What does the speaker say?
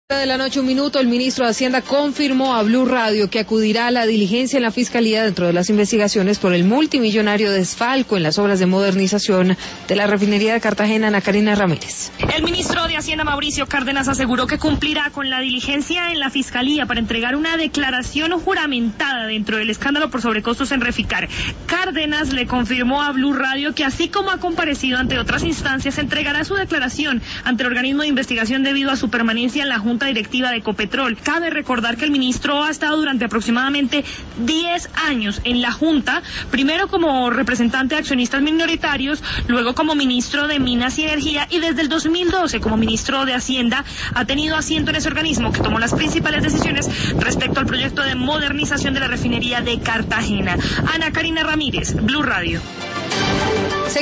De la noche, 1 minuto, el ministro de Hacienda confirmó a Blue Radio que acudirá a la diligencia en la Fiscalía dentro de las investigaciones por el multimillonario desfalco en las obras de modernización de la refinería de Cartagena. Ana Karina Ramírez. El ministro de Hacienda, Mauricio Cárdenas, aseguró que cumplirá con la diligencia en la Fiscalía para entregar una declaración juramentada dentro del escándalo por sobrecostos en Reficar. Cárdenas le confirmó a Blue Radio que, así como ha comparecido ante otras instancias, entregará su declaración ante el organismo de investigación debido a su permanencia en la Junta Directiva de Ecopetrol. Cabe recordar que el ministro ha estado durante aproximadamente 10 años en la Junta, primero como representante de accionistas minoritarios, luego como ministro de Minas y Energía, y desde el 2012 como ministro de Hacienda ha tenido asiento en ese organismo que tomó las principales decisiones respecto al proyecto de modernización de la refinería de Cartagena. Ana Karina Ramírez, Blue Radio.